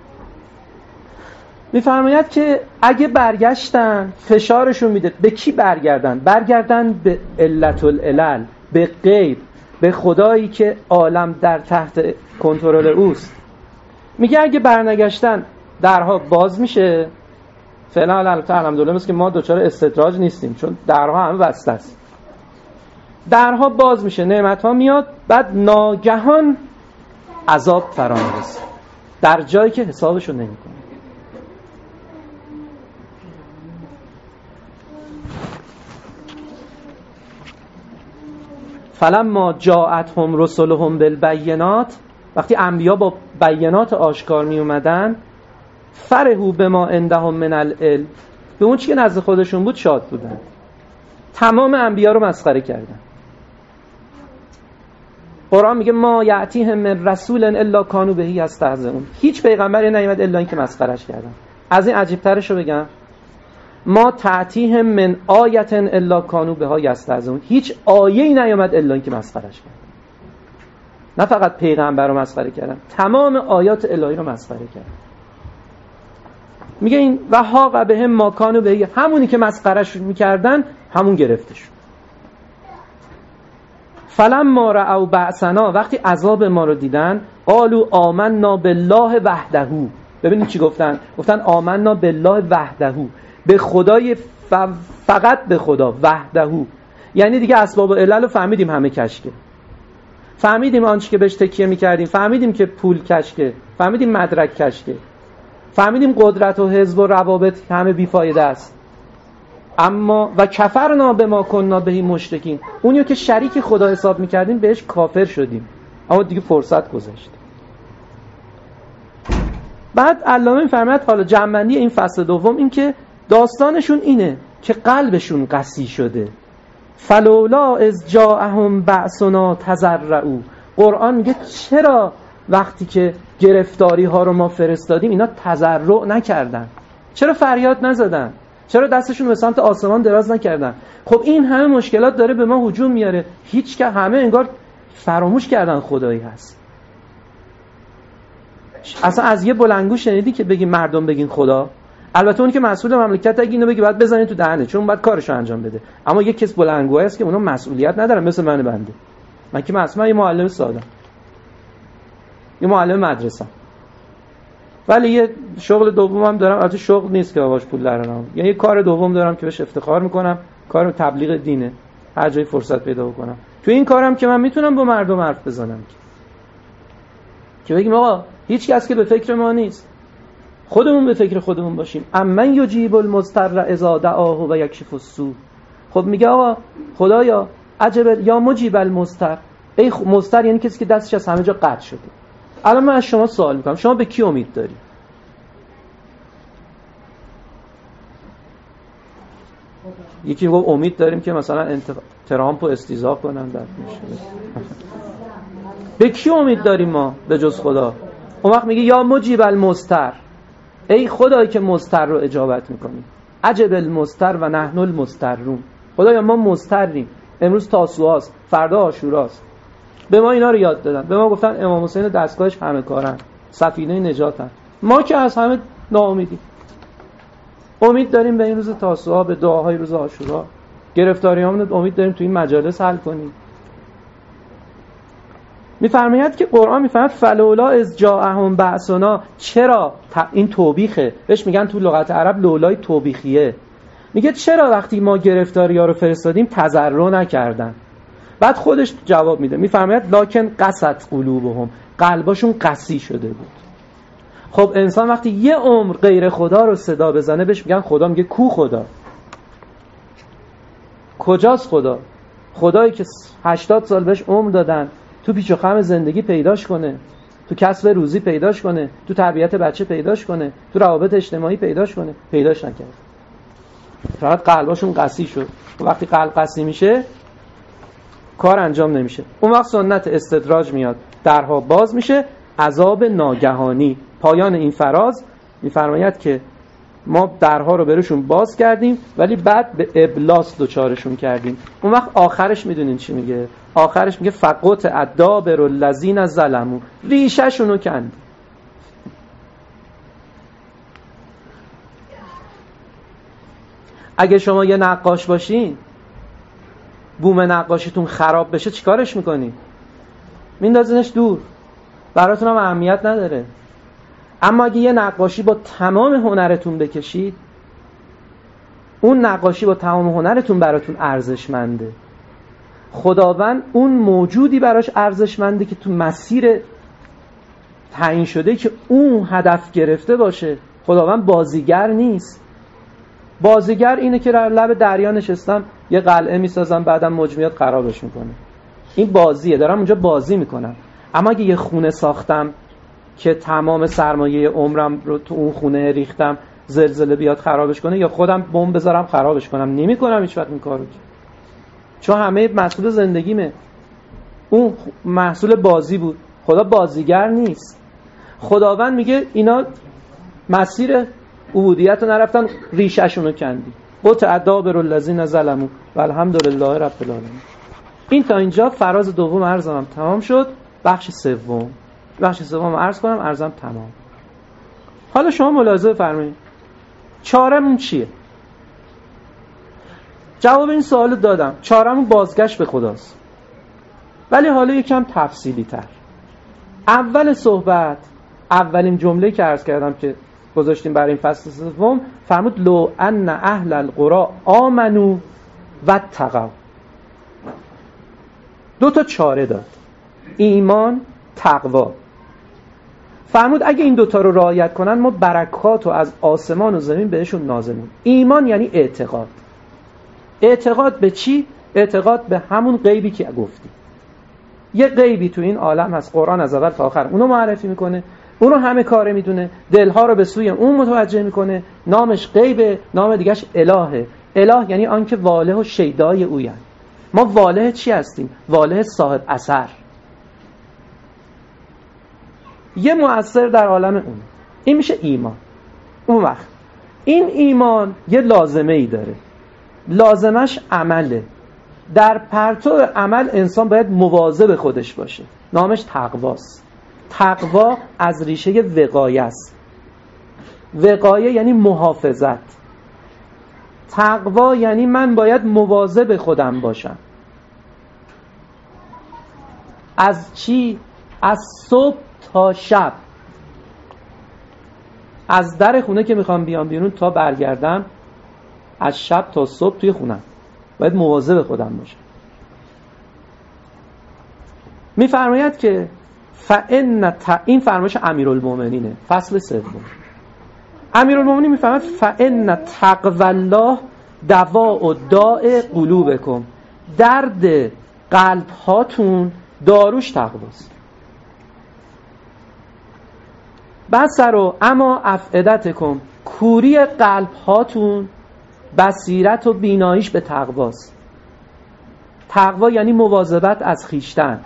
میفرماید که اگه برگشتن فشارشون میده. به کی برگردن؟ برگردن به علت العلل، به غیب، به خدایی که عالم در تحت کنترل اوست. میگه اگه برنگشتن درها باز میشه. فعلا الحمدلله مثل که ما دوچار استدراج نیستیم، چون درها همه بسته است. درها باز میشه، نعمتها میاد، بعد ناگهان عذاب فرا میرسه در جایی که حسابشو نمیکنه. فلما جاءتهم رسلهم بالبینات، وقتی انبیا با بینات آشکار می اومدن، فرحوا بما عندهم من العلم، به اون چی که نزد خودشون بود شاد بودن. تمام انبیا رو مسخره کردن. قرآن میگه ما یأتیهم من رسول الا کانوا به یستهزئون. هیچ پیغمبری نیامد الا اینکه مسخرهش کردن. از این عجیب ترشو بگم، ما تأتیهم من آیة الا کانوا بها یستهزئون. هیچ آیه‌ای نیامد الا اینکه مسخرهش کردن. نه فقط پیغمبر رو مسخره کردن، تمام آیات الهی رو مسخره کردن. میگه این و حاق بهم ما کانوا به، همونی که مسخرهش میکردن همون گرفته شد. فلما رأوا بأسنا، وقتی عذاب ما رو دیدن، قالوا آمنا بالله وحده. ببینید چی گفتن؟ گفتن آمنا بالله وحده، به خدای فقط به خدا، وحده. یعنی دیگه اسباب و علل رو فهمیدیم، همه کشکه. فهمیدیم آنچه که بهش تکیه میکردیم، فهمیدیم که پول کشکه، فهمیدیم مدرک کشکه، فهمیدیم قدرت و حزب و روابط همه بیفایده است. اما و کفرنا بما کنا به مشرکین، اونیو که شریک خدا حساب میکردیم بهش کافر شدیم، اما دیگه فرصت گذاشت. بعد علامه میفرماید حالا جمع‌بندی این فصل دوم این که داستانشون اینه که قلبشون قسی شده. فلولا اذ جاءهم بأسنا تضرعوا. قرآن میگه چرا وقتی که گرفتاری ها رو ما فرستادیم اینا تضرع نکردن؟ چرا فریاد نزدن؟ چرا دستشون به سمت آسمان دراز نکردن؟ خب این همه مشکلات داره به ما هجوم میاره، هیچ که همه انگار فراموش کردن خدایی هست. اصلا از یه بلنگو شنیدی که بگی مردم بگین خدا؟ البته اون که مسئول مملکت اگه اینو بگی بعد بزنین تو دهنه، چون بعد کارشو انجام بده. اما یک کس بلنگوهایی است که اونا مسئولیت ندارن، مثل من بنده. من که مثلا یه معلم ساده، یه معلم مدرسه، ولی یه شغل دومم دارم. البته شغل نیست که باهاش پول درارم، یعنی یه کار دوم دارم که بهش افتخار میکنم، کار تبلیغ دینه. هر جایی فرصت پیدا بکنم تو این کارم که من میتونم با مردم حرف بزنم، که بگیم آقا هیچ کس که به فکر ما نیست، خودمون به فکر خودمون باشیم. امن یجیب المضطر اذا دعاه و یکشف السوء. خب میگه آقا خدایا عجب یا مجیب المضطر، ای مضطر یعنی کسی که دستش از همه جا قطع شده. الان من از شما سوال میکنم، شما به کی امید داری؟ یکی میگه امید داریم که مثلا ترامپ رو استیضاح کنن، بعد میشه. به کی امید داریم ما به جز خدا؟ اون وقت میگه یا مجیب المضطر، ای خدایی که مضطر رو اجابت میکنی. عجب المضطر و نحن المضطرون. خدایا ما مضطریم، امروز تاسوعاست، فردا عاشوراست. به ما اینا رو یاد دادن، به ما گفتن امام حسین دستگاهش همه کارن، سفینه نجاتن. ما که از همه ناامیدیم. امید داریم به این روز تاسوعا، به دعاهای روز عاشورا. گرفتاریامون امید داریم تو این مجالس حل کنیم. میفرماید که قرآن میفرماید فلولا اذ جاءهم بأسنا. چرا؟ این توبیخه، بهش میگن تو لغت عرب لولای توبیخیه. میگه چرا وقتی ما گرفتاری‌ها رو فرستادیم تضرع نکردن؟ بعد خودش جواب میده، میفرماید لکن قست قلوبهم، قلباشون قسی شده بود. خب انسان وقتی یه عمر غیر خدا رو صدا بزنه بهش میگن خدا، میگه کو خدا؟ کجاست خدا؟ خدایی که 80 سال بهش عمر دادن تو پیچ و خم زندگی پیداش کنه، تو کسب روزی پیداش کنه، تو تربیت بچه پیداش کنه، تو روابط اجتماعی پیداش کنه، پیداش نکرد. فقط قلباشون قسی شد. وقتی قلب قسی میشه کار انجام نمیشه. اون وقت سنت استدراج میاد، درها باز میشه، عذاب ناگهانی. پایان این فراز میفرماید که ما درها رو برشون باز کردیم ولی بعد به ابلاس دوچارشون کردیم. اون وقت آخرش میدونین چی میگه؟ آخرش میگه فقط دابر الذین ظلموا، ریشه‌شونو کند. اگه شما یه نقاش باشین، بوم نقاشیتون خراب بشه چیکارش میکنین؟ میندازینش دور، براتون هم اهمیت نداره. اما اگه یه نقاشی با تمام هنرتون بکشید، اون نقاشی با تمام هنرتون براتون ارزشمنده. خداوند اون موجودی براش ارزشمنده که تو مسیر تعیین شده که اون هدف گرفته باشه. خداوند بازیگر نیست. بازیگر اینه که لب دریا نشستم یه قلعه میسازم بعدم موج میاد خرابش میکنه. این بازیه، دارم اونجا بازی میکنم. اما اگه یه خونه ساختم که تمام سرمایه عمرم رو تو اون خونه ریختم، زلزله بیاد خرابش کنه، یا خودم بمب بذارم خرابش کنم، نمیکنم هیچ وقت این کارو، چون همه مسئول زندگیمه. اون محصول بازی بود. خدا بازیگر نیست. خداوند میگه اینا مسیر عبودیت رو نرفتن، ریشه‌شونو کندی. قطع دابر الذین ظلموا والحمدلله رب العالمین. این تا اینجا فراز دوم عرضم تمام شد. بخش سوم عرض کنم، عرضم تمام. حالا شما ملاحظه فرمایید چارمون چیه؟ جواب این سوال دادم. چارمون بازگشت به خداست. ولی حالا یکم تفصیلی تر. اول صحبت، اولین جمله که عرض کردم که گذاشتیم برای این فصل سوم، فرمود لو ان اهل القری آمنوا واتقوا. دو تا چاره داد: ایمان، تقوا. فرمود اگه این دوتا رو رعایت کنن ما برکات رو از آسمان و زمین بهشون نازلیم. ایمان یعنی اعتقاد. اعتقاد به چی؟ اعتقاد به همون غیبی که گفتی. یه غیبی تو این عالم هست، قرآن از اول تا آخر اونو معرفی میکنه، اونو همه کاره میدونه، دلها رو به سوی اون متوجه میکنه. نامش غیبه، نام دیگهش الهه. اله یعنی آن که واله و شیدای اویه. ما واله چی هستیم؟ واله صاحب اثر، یه مؤثر در عالم اون. این میشه ایمان. اون وقت این ایمان یه لازمه ای داره، لازمش عمله. در پرتو عمل انسان باید مواظب خودش باشه، نامش تقواست. تقوا از ریشه وقایه است. وقایه یعنی محافظت. تقوا یعنی من باید مواظب خودم باشم. از چی؟ از صبح تا شب. از در خونه که میخوام بیام بیرون تا برگردم، از شب تا صبح توی خونم باید مواظب خودم باشم. میفرماید که این فرمایش امیرالمومنینه، فصل سوم. امیرالمومنین میفرماید فان تقوی الله دواء داء قلوبکم. درد قلب هاتون داروش تقواست. بصر و اما افئدتکم، کوری قلب هاتون بصیرت و بیناییش به تقواست. تقوا یعنی مواظبت از خیشتن.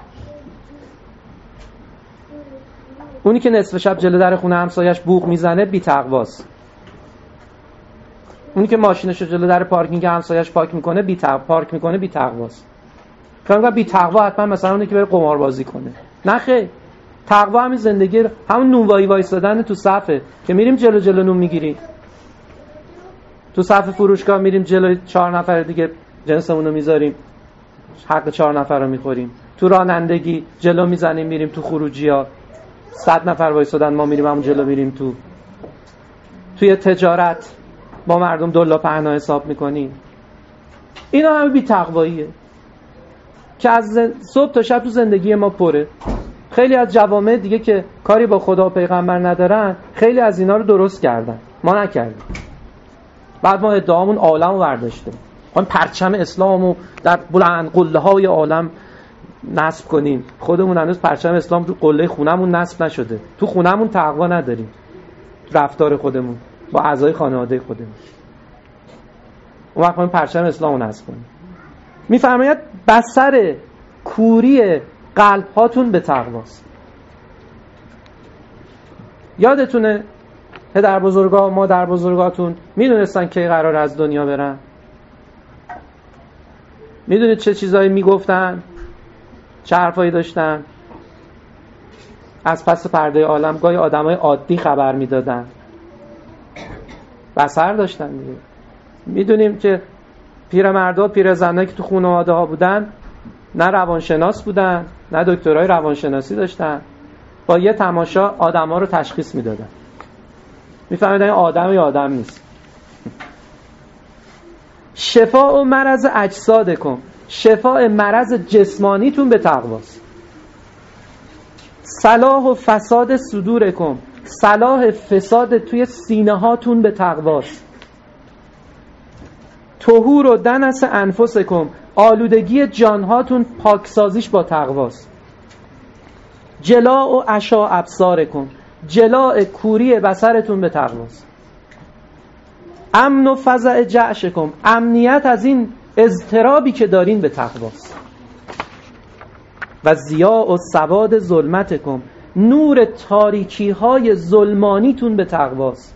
اونی که نصف شب جلو در خونه همسایش بوق میزنه بی تقواست. اونی که ماشینشو جلو در پارکینگ همسایش پارک میکنه بی تقواست. فهمیدم بی تقوا حتما مثلا اونی که بره قمار بازی کنه. نه خیر، تقوا همین زندگی، همون نونوایی وایسادن تو صفه که میریم جلو نون میگیریم، تو صف فروشگاه میریم جلوی 4 نفر دیگه جنسمون رو میذاریم، حق 4 نفر رو میخوریم. تو رانندگی جلو میزنیم میریم تو خروجی‌ها، 100 نفر وایسادن ما میریم همون جلو میریم تو. توی تجارت با مردم دلا پهنا حساب میکنیم. اینا همه بی تقواییه که از صبح تا شب تو زندگی ما پره. خیلی از جوامع دیگه که کاری با خدا و پیغمبر ندارن، خیلی از اینا رو درست کردن، ما نکردیم. بعد ما ادعامون عالمو برداشتیم، ما پرچم اسلامو در بلند قله های عالم نصب کنیم. خودمون هنوز پرچم اسلام تو قله خونمون نصب نشده. تو خونمون تقوا نداریم، رفتار خودمون با اعضای خانواده خودمون. اون وقت ما پرچم اسلامو نصب کنیم. میفرماید بصر کوری قلب هاتون به تقواست. یادتونه پدر بزرگا، مادر بزرگاتون میدونستن که قرار از دنیا برن؟ میدونید چه چیزایی میگفتن؟ چه حرفایی داشتن؟ از پس پرده عالم گاهی آدمای عادی خبر میدادن، بصر داشتن دیگه. میدونیم که پیرمردا و پیرزنایی که تو خانواده ها بودن نه روانشناس بودن نه دکترای روانشناسی داشتن، با یه تماشا آدما رو تشخیص میدادن، میفهمیدن این آدم یا آدم نیست. شفاء و مرض اجسادکم، شفاء مرض جسمانیتون به تقواست. صلاح و فساد صدورکم، صلاح فساد توی سینه هاتون به تقواست. طهور و دنس انفسکم، آلودگی جانهاتون پاکسازیش با تقواست. جلاء و عشا ابصارکم، جلاء کوری بصرتون به تقواست. امن و فزع جعشکم، امنیت از این اضطرابی که دارین به تقواست. و ضیاء و سواد ظلمتکم، نور تاریکی های ظلمانیتون به تقواست.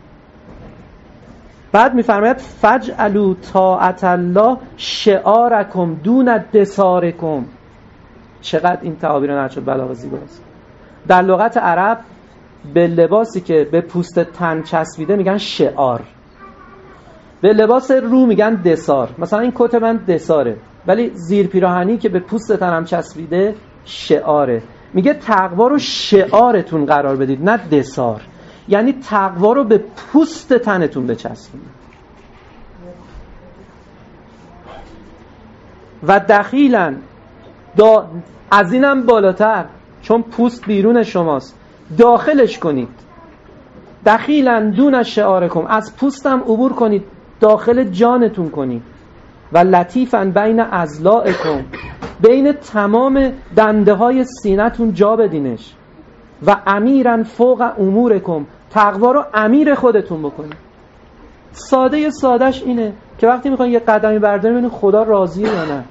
بعد میفرماید فجعلوا طاعت الله شعارکم دون دثارکم. چقدر این تعابیر نهج البلاغه زیباست. در لغت عرب به لباسی که به پوست تن چسبیده میگن شعار، به لباس رو میگن دثار. مثلا این کت من دثاره، ولی زیر پیراهنی که به پوست تنم چسبیده شعاره. میگه تقوا رو شعارتون قرار بدید نه دثار، یعنی تقوا رو به پوست تنتون بچسبونید. و دخیلن از اینم بالاتر، چون پوست بیرون شماست، داخلش کنید. دخیلن دون شعارکم، از پوستم عبور کنید، داخل جانتون کنید. و لطیفن بین اضلاعکم، بین تمام دنده های سینه‌تون جا بدینش. و امیرن فوق امورکم، تقوا رو امیر خودتون بکنید. سادهش اینه که وقتی میخواین یه قدمی بردارید ببینید خدا راضیه یا نه.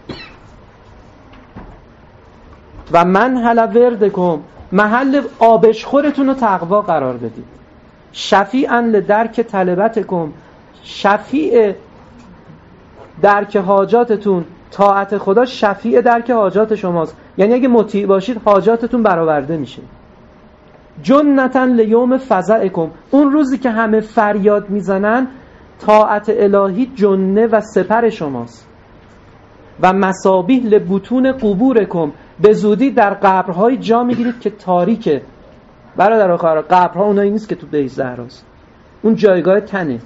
و منحل وردکم، محل آبشخورتون رو تقوا قرار بدید. شفیعا لدرک طلبتکم، شفیع درک حاجاتتون، طاعت خدا شفیع درک حاجات شماست. یعنی اگه مطیع باشید حاجاتتون برآورده میشه. جنتا لیوم فزعکم، اون روزی که همه فریاد میزنن طاعت الهی جنه و سپر شماست. و مصابیح لبطون قبورکم، به زودی در قبرهای جا میگیرید که تاریکه. برادر و خواهران، قبرها اونایی نیست که تو بیت زهراست، اون جایگاه تنه.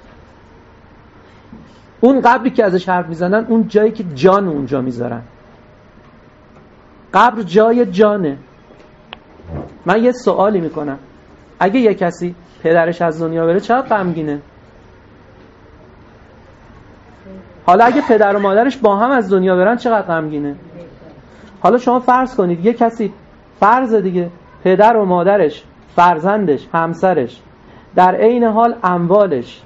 اون قبری که ازش حرف میزنن اون جایی که جان اونجا میذارن. قبر جای جانه. من یه سوالی میکنم، اگه یه کسی پدرش از دنیا بره چقدر غمگینه؟ حالا اگه پدر و مادرش با هم از دنیا برن چقدر غمگینه؟ حالا شما فرض کنید یه کسی، فرض دیگه، پدر و مادرش، فرزندش، همسرش، در عین حال اموالش،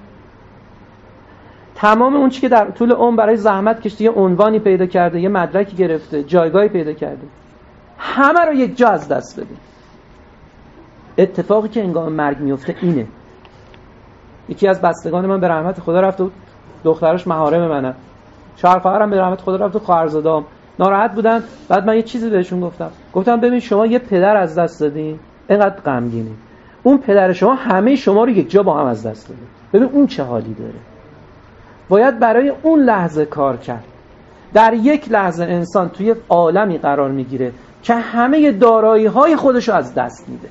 تمام اون چی که در طول عمر برای زحمت کشیده، یه عنوانی پیدا کرده، یه مدرکی گرفته، جایگاهی پیدا کرده، همه رو یک جا از دست بده. اتفاقی که هنگام مرگ میفته اینه. یکی از بستگان من به رحمت خدا رفته بود، دخترش محارم منه، شوهر خواهرم به رحمت خدا رفته، خواهرزاده‌ام ناراحت بودن. بعد من یه چیزی بهشون گفتم ببین شما یه پدر از دست دادین، اینقدر غمگینی، اون پدر شما همه شما رو یک جا با هم از دست داده، ببین اون چه حالی داره. باید برای اون لحظه کار کرد. در یک لحظه انسان توی عالمی قرار میگیره که همه دارایی‌های خودشو از دست میده.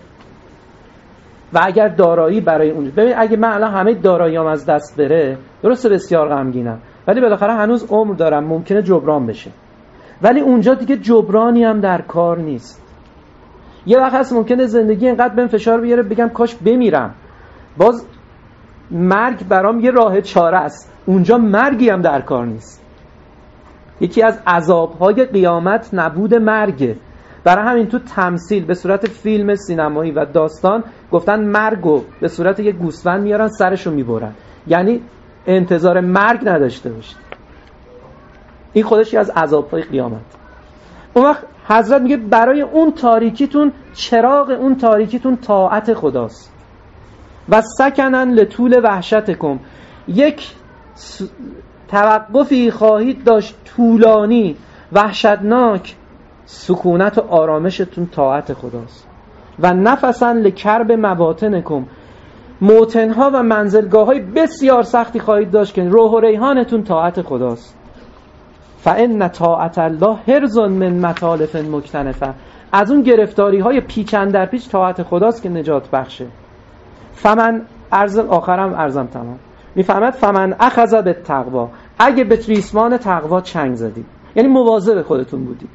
و اگر دارایی برای اون، ببین اگه من الان همه داراییام از دست بره، درسته بسیار غمگینم، ولی بالاخره هنوز عمر دارم، ممکنه جبران بشه. ولی اونجا دیگه جبرانی هم در کار نیست. یه وقت هست ممکنه زندگی اینقدر بهم فشار بیاره بگم کاش بمیرم، باز مرگ برام یه راه چاره است، اونجا مرگی هم در کار نیست. یکی از عذاب‌های قیامت نبود مرگه. برای همین تو تمثیل به صورت فیلم سینمایی و داستان گفتن مرگو به صورت یه گوسفند میارن سرشو میبرن، یعنی انتظار مرگ نداشته باشید. این خودش از عذاب‌های قیامت. اون وقت حضرت میگه برای اون تاریکیتون، چراغ اون تاریکیتون طاعت خداست. و سکنن لطول وحشتکم، یک توقفی خواهید داشت طولانی وحشتناک سکونت و آرامشتون طاعت خداست. و نفسا لکرب مواطنکم، موطنها و منزلگاه‌های بسیار سختی خواهید داشت که روح و ریحانتون طاعت خداست. فإن طاعت الله حرز من مطالف مکتنفه، از اون گرفتاری‌های پیچ در پیچ طاعت خداست که نجات بخشه. فمن ارزم تمام میفهمد فمن اخذ بالتقوا، اگه به ریسمان تقوا چنگ زدید، یعنی مواظب خودتون بودید،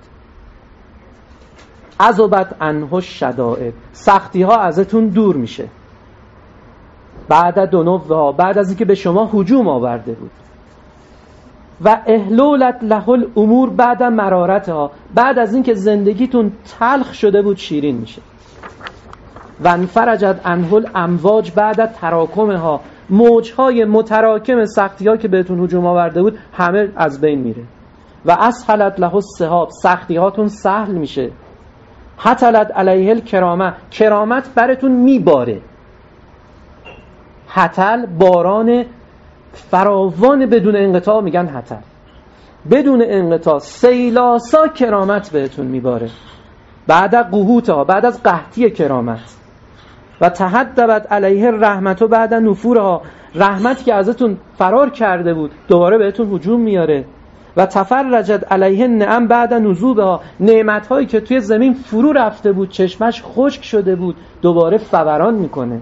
عذبت عنه الشدائد، سختی ها ازتون دور میشه، بعد دنوها، بعد از اینکه به شما هجوم آورده بود، و احلولت له الامور بعد مرارتها، بعد از اینکه زندگیتون تلخ شده بود شیرین میشه. و انفرجت عنه الامواج بعد تراکمها، موجهای متراکم سختی ها که بهتون هجوم آورده بود همه از بین میره. و اسهلت له السحاب، سختی هاتون سهل میشه. حتلت علیه الکرامه، کرامت براتون میباره. حتل باران فراوان بدون انقطاع میگن حتل، بدون انقطاع سیلاسا کرامت بهتون میباره. بعد قحوطها، بعد از قحطی کرامت. و تهدبت علیه الرحمت و بعد نفورها، رحمتی که ازتون فرار کرده بود دوباره بهتون هجوم میاره. و تفرجت علیه النعم بعد نزوبها، نعمت‌هایی که توی زمین فرو رفته بود چشمش خشک شده بود دوباره فوران میکنه.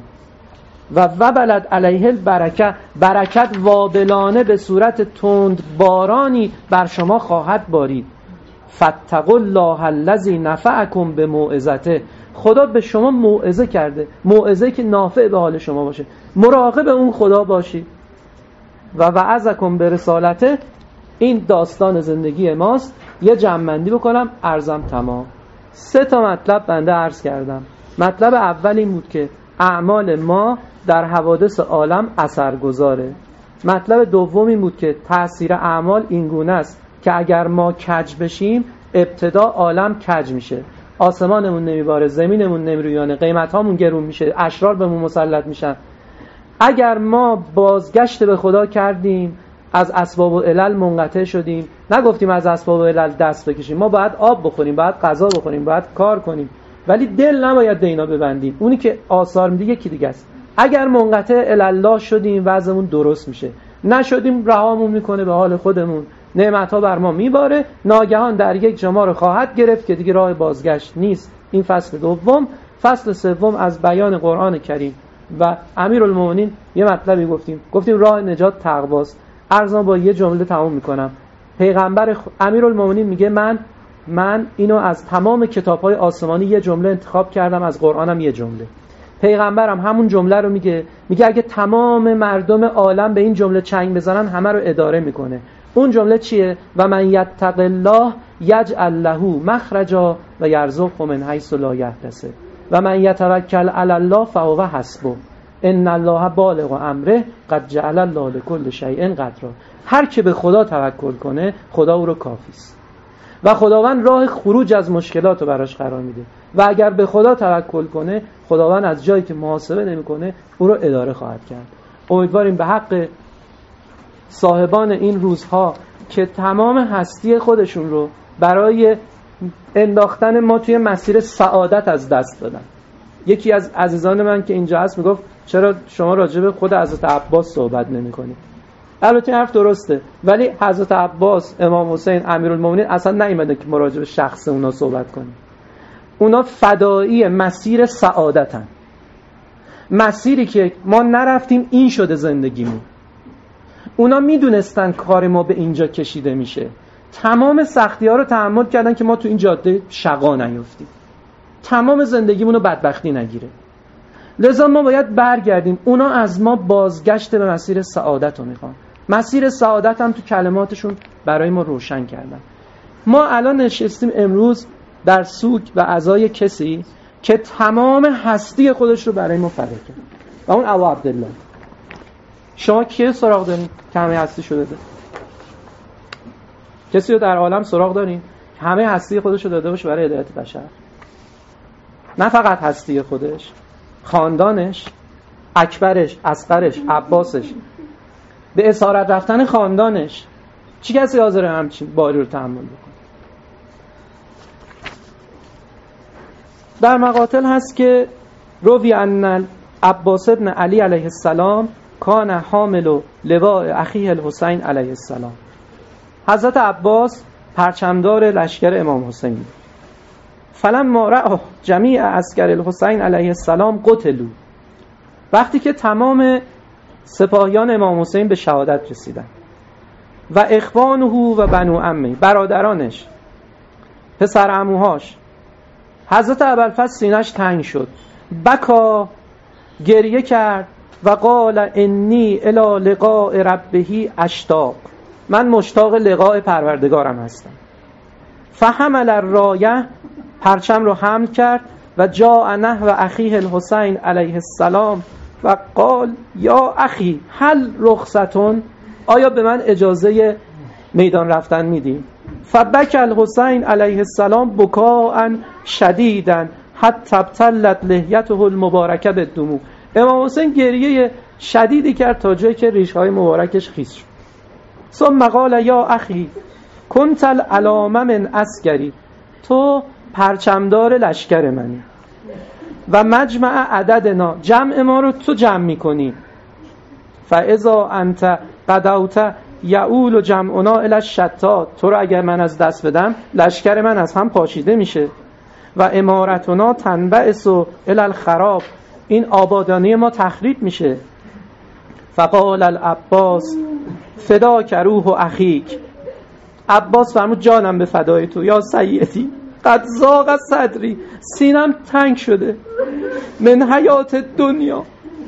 و وبلد علیه البرکه، برکت وابلانه به صورت تند بارانی بر شما خواهد بارید. فاتقوا الله الذی نفعکم بموعظته، خدا به شما موعظه کرده، موعظه که نافع به حال شما باشه، مراقب اون خدا باشید. و وعظکم برسالته، این داستان زندگی ماست. یه جمع‌بندی بکنم عرضم تمام. 3 مطلب بنده عرض کردم. مطلب اول این بود که اعمال ما در حوادث عالم اثرگذاره. مطلب دوم این بود که تأثیر اعمال این گونه است که اگر ما کج بشیم ابتدا عالم کج میشه، آسمانمون نمیباره، زمینمون نمیرویانه، قیمتامون گرون میشه، اشرار بهمون مسلط میشن. اگر ما بازگشت به خدا کردیم، از اسباب و علل منقطع شدیم، نگفتیم از اسباب و علل دست بکشیم، ما باید آب بخوریم، باید غذا بخوریم، باید کار کنیم، ولی دل نباید به اینا ببندیم. اونی که آثار میده یکی دیگه است. اگر منقطع الله شدیم وضعمون درست میشه، نشدیم رهامون میکنه به حال خودمون، نعمت‌ها بر ما میباره، ناگهان در یک جا ما رو خواهد گرفت که دیگه راه بازگشت نیست. این فصل دوم. فصل سوم از بیان قرآن کریم و امیرالمومنین یه مطلبی گفتیم راه نجات تقواست. عرضم با یه جمله تمام میکنم. پیغمبر امیرالمومنین میگه من اینو از تمام کتاب‌های آسمانی یه جمله انتخاب کردم، از قرآنم یه جمله. پیغمبرم همون جمله رو میگه اگه تمام مردم عالم به این جمله چنگ بزنن همه رو اداره میکنه. اون جمله چیه؟ و من یتق الله یجعل له مخرجا و یرزقه من حیث لا یحتسب و من یتوکل علی الله فهو حسبه ان الله بالغ امره قد جعل الله لكل شیء قدرا. هر که به خدا توکل کنه خدا او رو کافی است و خداوند راه خروج از مشکلات رو براش قرار میده و اگر به خدا توکل کنه خداوند از جایی که محاسبه نمیکنه او رو اداره خواهد کرد. امیدواریم به حق صاحبان این روزها که تمام هستی خودشون رو برای انداختن ما توی مسیر سعادت از دست دادن. یکی از عزیزان من که اینجا هست میگفت چرا شما راجع به خود حضرت عباس صحبت نمی‌کنید؟ البته حرف درسته، ولی حضرت عباس، امام حسین، امیرالمومنین اصلا نیومده که ما راجع به شخص اونا صحبت کنیم. اونا فدایی مسیر سعادتن، مسیری که ما نرفتیم این شده زندگیمون. اونا میدونستن کار ما به اینجا کشیده میشه، تمام سختی ها رو تحمل کردن که ما تو این جاده شقا نیفتیم، تمام زندگیمون رو بدبختی نگیره. لذا ما باید برگردیم. اونا از ما بازگشت به مسیر سعادت رو میخوان. مسیر سعادت هم تو کلماتشون برای ما روشن کردن. ما الان نشستیم امروز در سوگ و عزای کسی که تمام هستی خودش رو برای ما فدا کرد و اون ابو عبدالله. شما کیه سراغ دارین که همه هستی شده ده؟ کسی رو در عالم سراغ دارین که همه هستی خودش رو داده باشه برای هدایت بشر؟ نه فقط هستی خودش، خاندانش، اکبرش، اصغرش، عباسش، به اسارت رفتن خاندانش. چی کسی حاضره همچین باری رو تحمل بکنه؟ در مقاتل هست که روی ان عباس ابن علی علیه السلام کان حامل لواء اخیه الحسین علیه السلام. حضرت عباس پرچمدار لشکر امام حسین. فلما رأى جمیع عسکر الحسین علیه السلام قتلوا، وقتی که تمام سپاهیان امام حسین به شهادت رسیدن، و اخوانه و بنو عمه، برادرانش، پسر عموهاش، حضرت ابوالفضل سینه‌اش تنگ شد، بکا، گریه کرد و قال انی الی لقاء ربه اشتاق، من مشتاق لقاء پروردگارم هستم. فحمل الرایه، پرچم رو حمل کرد و جاء نحو اخیه الحسین علیه السلام و قال یا اخی هل رخصتون، آیا به من اجازه میدان رفتن میدی؟ فبک الحسین علیه السلام بکاء شدیدا حتی ابتلت لحیته المبارکه بالدموع، امام حسین گریه شدیدی کرد تا جایی که ریش‌های مبارکش خیس شد. ثم قال یا اخی کنت العلامه من عسکری، تو پرچمدار لشکر منی، و مجمع عددنا، جمع ما رو تو جمع میکنی. فاذا انت قدوت یعول جمعنا الی الشتات، تو رو اگر من از دست بدم لشکر من از هم پاشیده میشه. و امارتنا تنبعث الی الخراب، این آبادانی ما تخریب میشه. فقال العباس فداک روح اخیک، عباس فرمود جانم به فدای تو یا سیدی، قد ضاق صدری، سینم تنگ شده، من حیات دنیا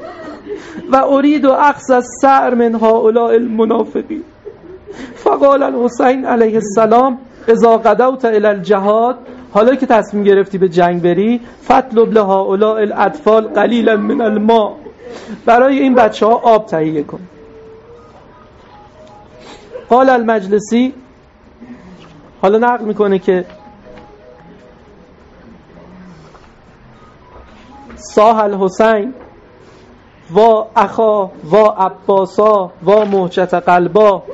و اريد اخذ السعر من هؤلاء المنافقین. فقال الحسین علیه السلام اذا غدوت الى الجهاد، حالا که تصمیم گرفتی به جنگ بری، فاطلب لهؤلاء الاطفال قلیلا من الماء، برای این بچه ها آب تهیه کن. قال المجلسی، حالا نقل میکنه که صاح الحسین و اخا و عباسا و مهجت قلبا.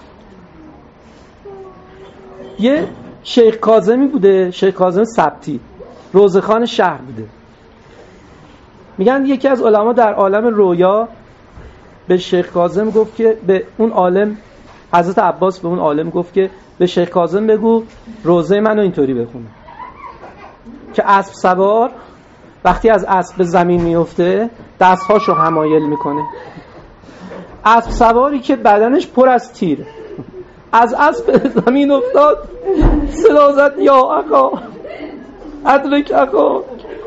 یه شیخ کاظمی بوده، شیخ کاظم سبتی، روزخان شهر بوده. میگن یکی از علما در عالم رویا به شیخ کاظم گفت که به اون عالم، حضرت عباس به اون عالم گفت که به شیخ کاظم بگو روزه منو اینطوری بخونه که اسب سوار وقتی از اسب به زمین میفته دستهاشو حمایل میکنه. اسب سواری که بدنش پر از تیر از اسب به زمین افتاد، صدا زد یا اخا ادرک اخا.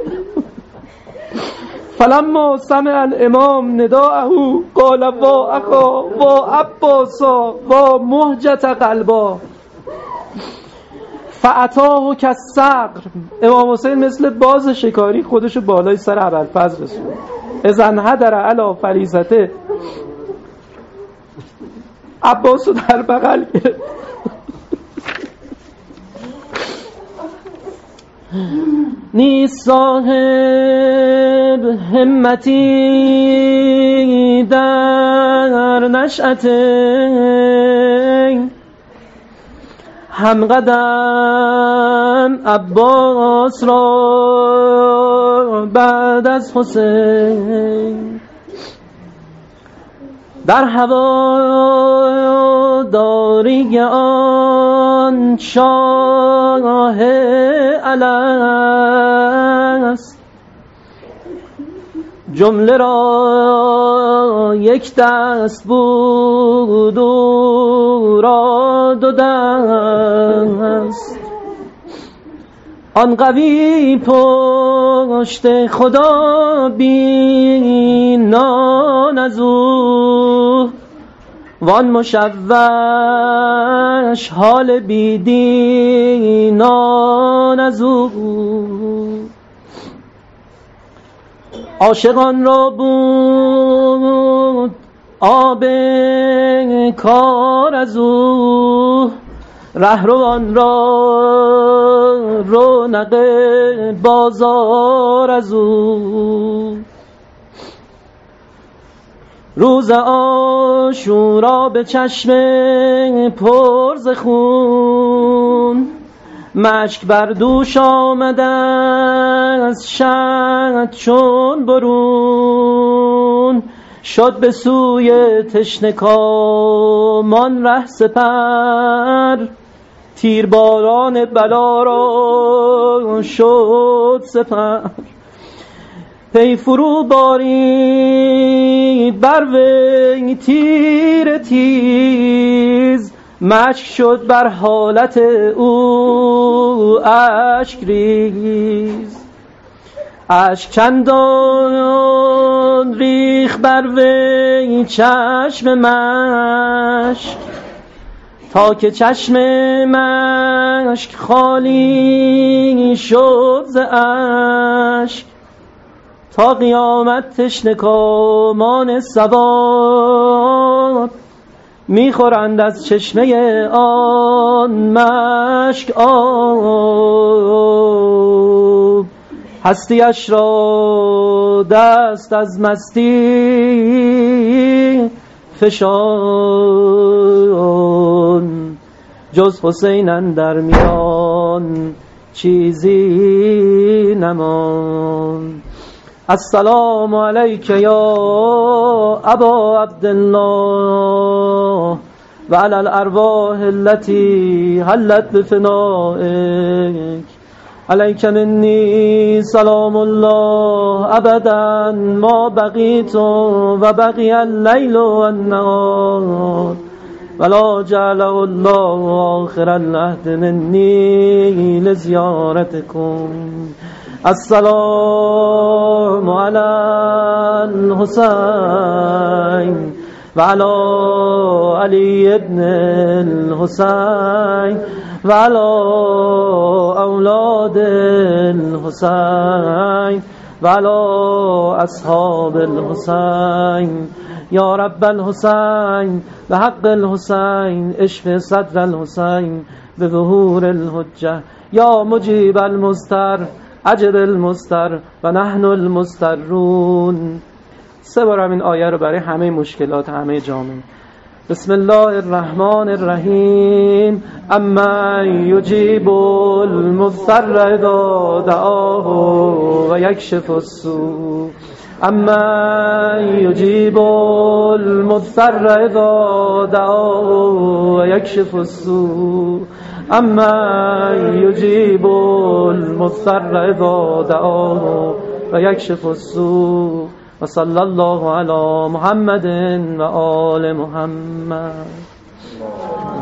فلما سمع الامام نداءه قال وا اخا وا عباسا وا مهجت قلبا فاتاه کالصقر، امام حسین مثل باز شکاری خودشو بالای سر ابوالفضل رسوند. اذا انحدر علی فریضته، عباسو در بغل گرفت. نیست صاحب همتی در نشأت هم قدم عباس را بعد از حسین، در هواداری آن شاه الست، جمله را یک دست بود و را دو دست. آن قوی پشت خدا بینان از او، وان مشوش حال بیدینان از او. عاشقان را بود آب کار از او، رهروان را رونق بازار از او. روز عاشورا به چشم پر ز خون، مشک بر دوش آمده از شهد چون برون، شد به سوی تشنه کامان ره سپر. تیرباران بلا را شد سپر، پی فرو بارید بر وی تیر تیز. مشک شد بر حالت او اشک ریز، اشک چندان ریخ بر وی چشم مشک، تا که چشم مشک خالی شد ز اشک. تا قیامت تشنه کامان سوار، میخورند از چشمه آن مشک آب. هستیش را دست از مستی فشان، جز حسین اندر میان چیزی نماند. السلام علیک یا ابا عبدالله و علی الارواح التي حلت بفنائک. علیک منی سلام الله ابدا ما بقیت و بقی اللیل و النهار، ولا جعله الله آخر العهد منی لزیارتکم. السلام علی الحسین و علی علی ابن الحسین و علی اولاد الحسین و علی اصحاب الحسین. یا رب الحسین به حق الحسین اشف صدر الحسین به ظهور الحجه. یا مجیب المضطر عجب المضطر و نحن المضطرون. 3 بار این آیه رو برای همه مشکلات همه جامعه. بسم الله الرحمن الرحیم. اما یجیب المضطر اذا دعاه و یکشف السوء. اما یجیب المضطر اذا دعاه و یکشف السوء. اما یجیب المضطر اذا دعاه و یکشف السوء. و صلی الله علی محمد و آل محمد.